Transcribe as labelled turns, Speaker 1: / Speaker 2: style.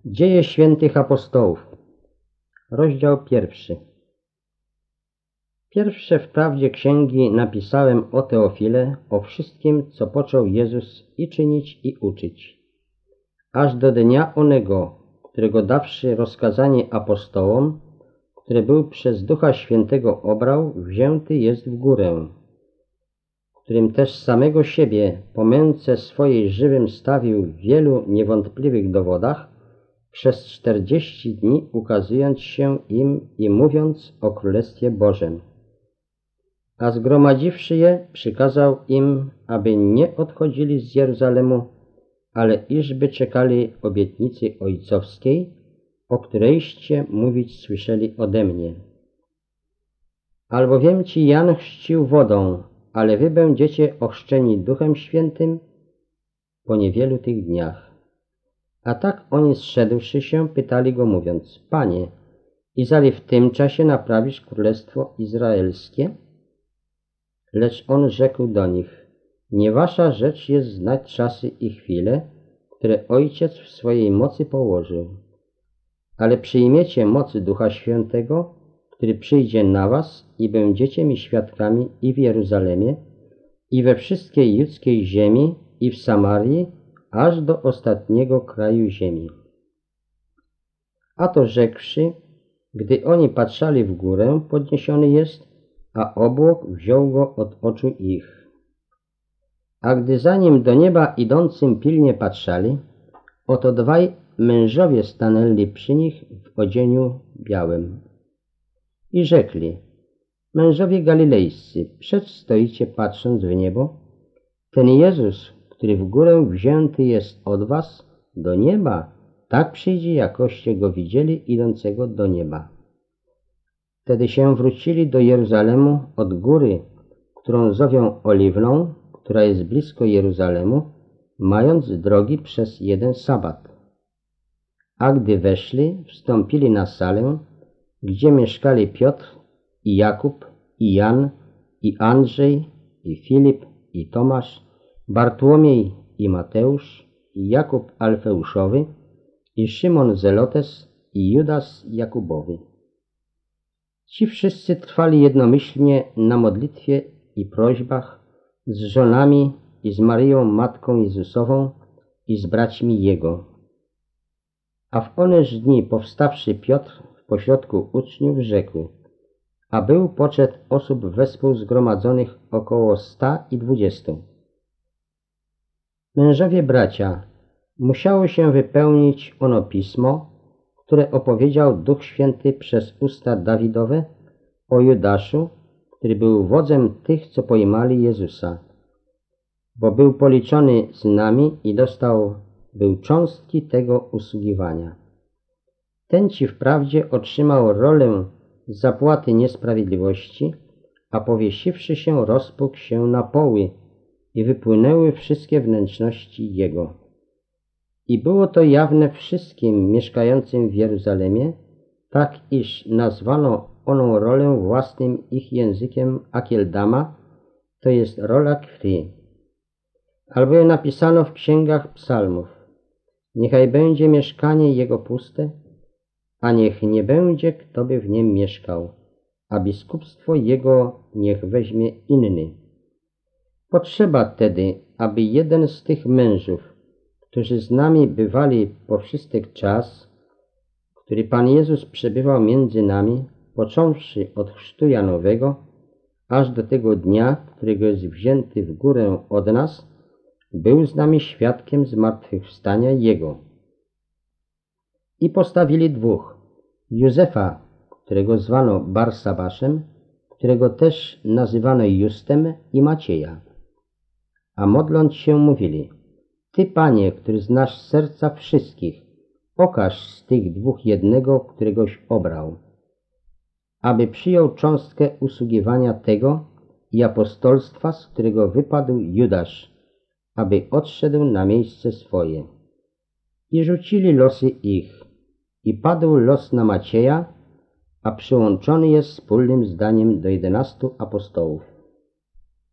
Speaker 1: Dzieje świętych apostołów, rozdział 1. Pierwsze wprawdzie księgi napisałem o Teofile, o wszystkim, co począł Jezus i czynić i uczyć, aż do dnia onego, którego dawszy rozkazanie apostołom, który był przez Ducha Świętego obrał, wzięty jest w górę, którym też samego siebie po męce swojej żywym stawił w wielu niewątpliwych dowodach, przez 40 dni ukazując się im i mówiąc o Królestwie Bożym. A zgromadziwszy je, przykazał im, aby nie odchodzili z Jeruzalemu, ale iżby czekali obietnicy ojcowskiej, o którejście mówić słyszeli ode mnie. Albowiem ci Jan chrzcił wodą, ale wy będziecie ochrzczeni Duchem Świętym po niewielu tych dniach. A tak oni zszedłszy się, pytali go mówiąc: Panie, izali w tym czasie naprawisz królestwo izraelskie? Lecz on rzekł do nich: nie wasza rzecz jest znać czasy i chwile, które Ojciec w swojej mocy położył. Ale przyjmiecie mocy Ducha Świętego, który przyjdzie na was i będziecie mi świadkami i w Jeruzalemie, i we wszystkiej judzkiej ziemi, i w Samarii, aż do ostatniego kraju ziemi. A to rzekłszy, gdy oni patrzali w górę, podniesiony jest, a obłok wziął go od oczu ich. A gdy za nim do nieba idącym pilnie patrzali, oto dwaj mężowie stanęli przy nich w odzieniu białym. I rzekli: mężowie galilejscy, przecz stoicie patrząc w niebo? Ten Jezus, który w górę wzięty jest od was do nieba, tak przyjdzie, jakoście go widzieli idącego do nieba. Wtedy się wrócili do Jeruzalemu od góry, którą zowią Oliwną, która jest blisko Jeruzalemu, mając drogi przez jeden sabat. A gdy weszli, wstąpili na salę, gdzie mieszkali Piotr i Jakub i Jan i Andrzej i Filip i Tomasz, Bartłomiej i Mateusz i Jakub Alfeuszowy i Szymon Zelotes i Judas Jakubowy. Ci wszyscy trwali jednomyślnie na modlitwie i prośbach z żonami i z Maryją Matką Jezusową i z braćmi Jego. A w oneż dni powstawszy Piotr w pośrodku uczniów rzekł, a był poczet osób wespół zgromadzonych około 120. Mężowie bracia, musiało się wypełnić ono pismo, które opowiedział Duch Święty przez usta Dawidowe o Judaszu, który był wodzem tych, co pojmali Jezusa, bo był policzony z nami i był cząstki tego usługiwania. Ten ci wprawdzie otrzymał rolę zapłaty niesprawiedliwości, a powiesiwszy się rozpókł się na poły i wypłynęły wszystkie wnętrzności jego. I było to jawne wszystkim mieszkającym w Jeruzalemie, tak iż nazwano oną rolę własnym ich językiem Akieldama, to jest rola krwi. Albowiem napisano w księgach psalmów: niechaj będzie mieszkanie jego puste, a niech nie będzie, kto by w niem mieszkał, a biskupstwo jego niech weźmie inny. Potrzeba tedy, aby jeden z tych mężów, którzy z nami bywali po wszystek czas, który Pan Jezus przebywał między nami, począwszy od chrztu Janowego, aż do tego dnia, którego jest wzięty w górę od nas, był z nami świadkiem zmartwychwstania Jego. I postawili dwóch: Józefa, którego zwano Barsabaszem, którego też nazywano Justem, i Macieja. A modląc się mówili: Ty, Panie, który znasz serca wszystkich, okaż z tych dwóch jednego, któregoś obrał, aby przyjął cząstkę usługiwania tego i apostolstwa, z którego wypadł Judasz, aby odszedł na miejsce swoje. I rzucili losy ich, i padł los na Macieja, a przyłączony jest wspólnym zdaniem do 11 apostołów.